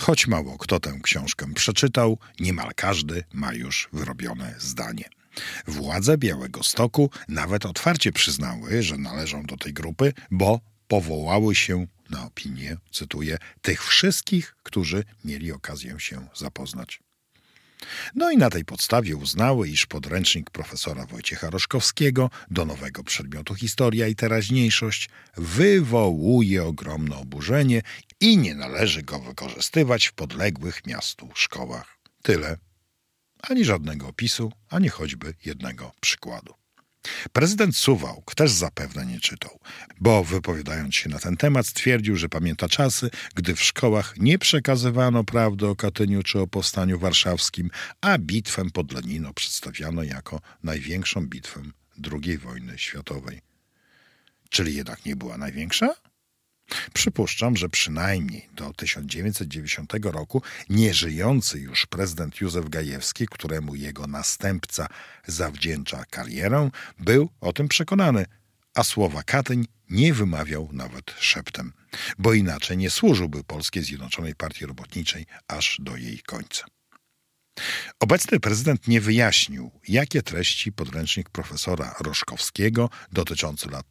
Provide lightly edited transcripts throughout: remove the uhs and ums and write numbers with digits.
Choć mało kto tę książkę przeczytał, niemal każdy ma już wyrobione zdanie. Władze Białegostoku nawet otwarcie przyznały, że należą do tej grupy, bo powołały się na opinię, cytuję, tych wszystkich, którzy mieli okazję się zapoznać. No i na tej podstawie uznały, iż podręcznik profesora Wojciecha Roszkowskiego do nowego przedmiotu historia i teraźniejszość wywołuje ogromne oburzenie i nie należy go wykorzystywać w podległych miastu szkołach. Tyle. Ani żadnego opisu, ani choćby jednego przykładu. Prezydent Suwałk też zapewne nie czytał, bo wypowiadając się na ten temat stwierdził, że pamięta czasy, gdy w szkołach nie przekazywano prawdy o Katyniu czy o powstaniu warszawskim, a bitwę pod Lenino przedstawiano jako największą bitwę II wojny światowej. Czyli jednak nie była największa? Przypuszczam, że przynajmniej do 1990 roku nieżyjący już prezydent Józef Gajewski, któremu jego następca zawdzięcza karierę, był o tym przekonany, a słowa Katyń nie wymawiał nawet szeptem, bo inaczej nie służyłby Polskiej Zjednoczonej Partii Robotniczej aż do jej końca. Obecny prezydent nie wyjaśnił, jakie treści podręcznik profesora Roszkowskiego dotyczący lat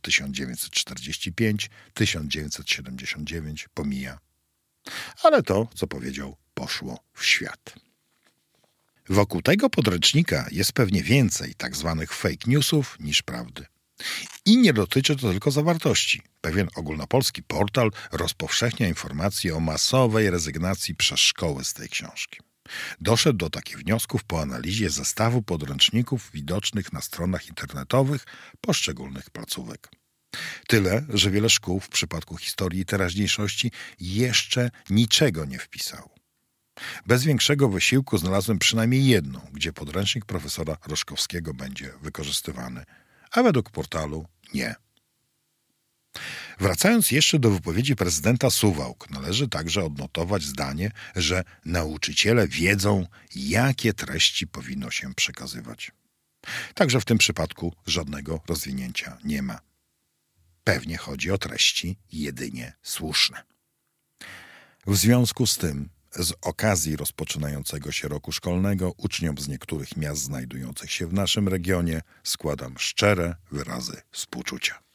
1945-1979 pomija. Ale to, co powiedział, poszło w świat. Wokół tego podręcznika jest pewnie więcej tak zwanych fake newsów niż prawdy. I nie dotyczy to tylko zawartości. Pewien ogólnopolski portal rozpowszechnia informacje o masowej rezygnacji przez szkoły z tej książki. Doszedł do takich wniosków po analizie zestawu podręczników widocznych na stronach internetowych poszczególnych placówek. Tyle, że wiele szkół w przypadku historii i teraźniejszości jeszcze niczego nie wpisało. Bez większego wysiłku znalazłem przynajmniej jedną, gdzie podręcznik profesora Roszkowskiego będzie wykorzystywany, a według portalu nie. Wracając jeszcze do wypowiedzi prezydenta Suwałk, należy także odnotować zdanie, że nauczyciele wiedzą, jakie treści powinno się przekazywać. Także w tym przypadku żadnego rozwinięcia nie ma. Pewnie chodzi o treści jedynie słuszne. W związku z tym, z okazji rozpoczynającego się roku szkolnego, uczniom z niektórych miast znajdujących się w naszym regionie składam szczere wyrazy współczucia.